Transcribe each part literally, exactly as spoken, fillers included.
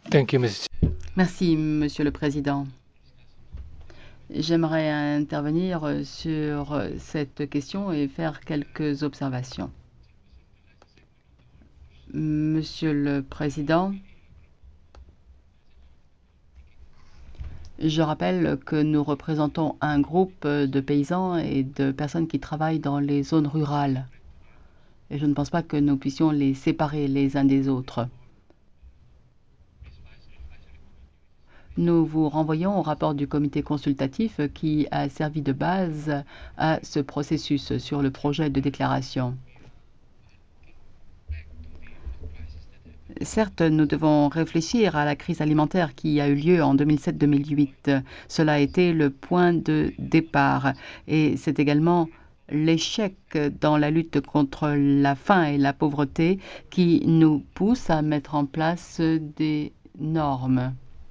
Thank you, Mister Merci, Monsieur le Président. J'aimerais intervenir sur cette question et faire quelques observations. Monsieur le Président, je rappelle que nous représentons un groupe de paysans et de personnes qui travaillent dans les zones rurales. Et je ne pense pas que nous puissions les séparer les uns des autres. Nous vous renvoyons au rapport du comité consultatif qui a servi de base à ce processus sur le projet de déclaration. Certes, nous devons réfléchir à la crise alimentaire qui a eu lieu en deux mille sept deux mille huit. Cela a été le point de départ et c'est également l'échec dans la lutte contre la faim et la pauvreté qui nous pousse à mettre en place des normes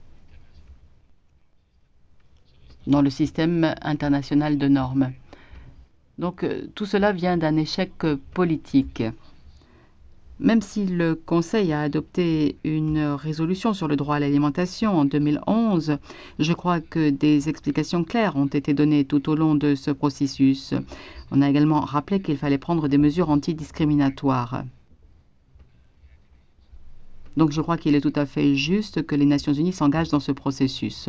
dans le système international de normes. Donc tout cela vient d'un échec politique. Même si le Conseil a adopté une résolution sur le droit à l'alimentation en deux mille onze, je crois que des explications claires ont été données tout au long de ce processus. On a également rappelé qu'il fallait prendre des mesures antidiscriminatoires. Donc je crois qu'il est tout à fait juste que les Nations unies s'engagent dans ce processus.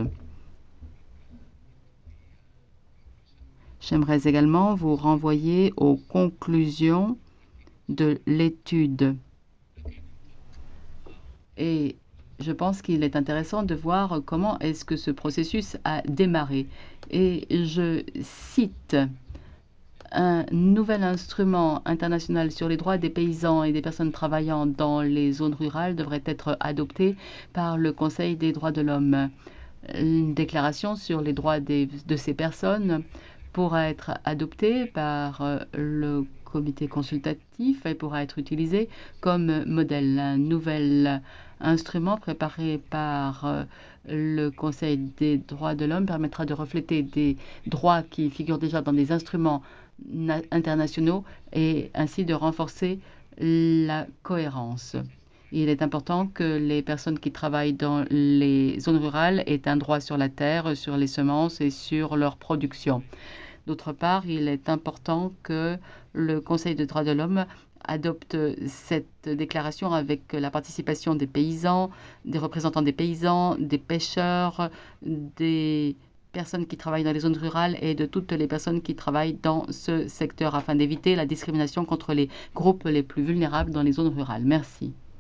J'aimerais également vous renvoyer aux conclusions de l'étude. Et je pense qu'il est intéressant de voir comment est-ce que ce processus a démarré. Et je cite un nouvel instrument international sur les droits des paysans et des personnes travaillant dans les zones rurales devrait être adopté par le Conseil des droits de l'homme. Une déclaration sur les droits des, de ces personnes pourra être adoptée par le comité consultatif et pourra être utilisée comme modèle. Un nouvel instrument préparé par le Conseil des droits de l'homme permettra de refléter des droits qui figurent déjà dans des instruments internationaux et ainsi de renforcer la cohérence. Il est important que les personnes qui travaillent dans les zones rurales aient un droit sur la terre, sur les semences et sur leur production. D'autre part, il est important que le Conseil des droits de l'homme adopte cette déclaration avec la participation des paysans, des représentants des paysans, des pêcheurs, des personnes qui travaillent dans les zones rurales et de toutes les personnes qui travaillent dans ce secteur afin d'éviter la discrimination contre les groupes les plus vulnérables dans les zones rurales. Merci.